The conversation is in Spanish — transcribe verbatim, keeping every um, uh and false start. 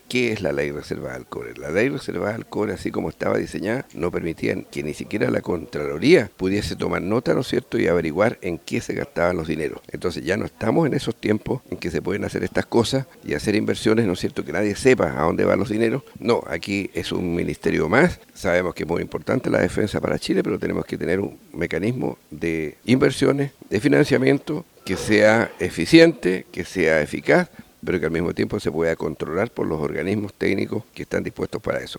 ¿Qué es la ley reservada al cobre? La ley reservada al cobre, así como estaba diseñada, no permitía que ni siquiera la Contraloría pudiese tomar nota, ¿no es cierto?, y averiguar en qué se gastaban los dineros. Entonces ya no estamos en esos tiempos en que se pueden hacer estas cosas y hacer inversiones, ¿no es cierto?, que nadie sepa a dónde van los dineros. No, aquí es un ministerio más. Sabemos que es muy importante la defensa para Chile, pero tenemos que tener un mecanismo de inversiones, de financiamiento, que sea eficiente, que sea eficaz, pero que al mismo tiempo se pueda controlar por los organismos técnicos que están dispuestos para eso.